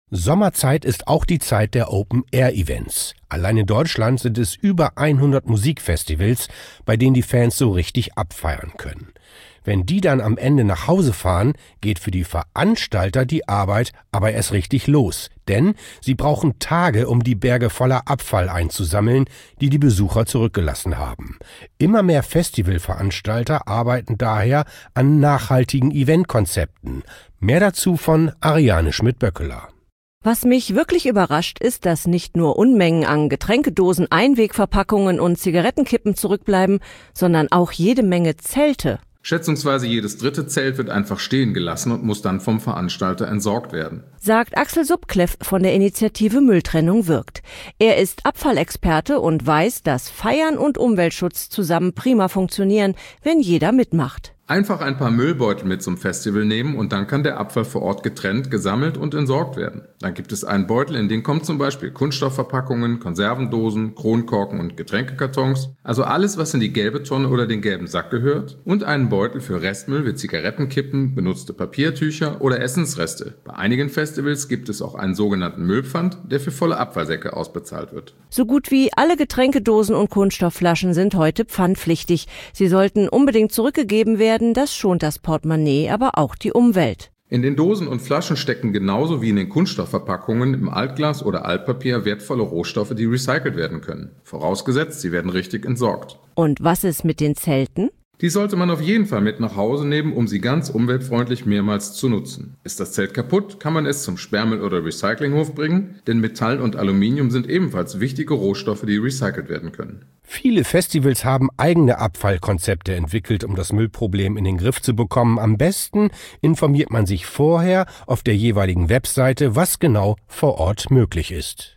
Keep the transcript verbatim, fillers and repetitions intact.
Sommerzeit ist auch die Zeit der Open-Air-Events. Allein in Deutschland sind es über hundert Musikfestivals, bei denen die Fans so richtig abfeiern können. Wenn die dann am Ende nach Hause fahren, geht für die Veranstalter die Arbeit aber erst richtig los. Denn sie brauchen Tage, um die Berge voller Abfall einzusammeln, die die Besucher zurückgelassen haben. Immer mehr Festivalveranstalter arbeiten daher an nachhaltigen Eventkonzepten. Mehr dazu von Ariane Schmidt-Böckeler. Was mich wirklich überrascht, ist, dass nicht nur Unmengen an Getränkedosen, Einwegverpackungen und Zigarettenkippen zurückbleiben, sondern auch jede Menge Zelte. Schätzungsweise jedes dritte Zelt wird einfach stehen gelassen und muss dann vom Veranstalter entsorgt werden, sagt Axel Subkleff von der Initiative Mülltrennung wirkt. Er ist Abfallexperte und weiß, dass Feiern und Umweltschutz zusammen prima funktionieren, wenn jeder mitmacht. Einfach ein paar Müllbeutel mit zum Festival nehmen und dann kann der Abfall vor Ort getrennt, gesammelt und entsorgt werden. Dann gibt es einen Beutel, in den kommen zum Beispiel Kunststoffverpackungen, Konservendosen, Kronkorken und Getränkekartons, also alles, was in die gelbe Tonne oder den gelben Sack gehört, und einen Beutel für Restmüll wie Zigarettenkippen, benutzte Papiertücher oder Essensreste. Bei einigen Festivals gibt es auch einen sogenannten Müllpfand, der für volle Abfallsäcke ausbezahlt wird. So gut wie alle Getränkedosen und Kunststoffflaschen sind heute pfandpflichtig. Sie sollten unbedingt zurückgegeben werden. Das schont das Portemonnaie, aber auch die Umwelt. In den Dosen und Flaschen stecken genauso wie in den Kunststoffverpackungen im Altglas oder Altpapier wertvolle Rohstoffe, die recycelt werden können. Vorausgesetzt, sie werden richtig entsorgt. Und was ist mit den Zelten? Die sollte man auf jeden Fall mit nach Hause nehmen, um sie ganz umweltfreundlich mehrmals zu nutzen. Ist das Zelt kaputt, kann man es zum Sperrmüll- oder Recyclinghof bringen, denn Metall und Aluminium sind ebenfalls wichtige Rohstoffe, die recycelt werden können. Viele Festivals haben eigene Abfallkonzepte entwickelt, um das Müllproblem in den Griff zu bekommen. Am besten informiert man sich vorher auf der jeweiligen Webseite, was genau vor Ort möglich ist.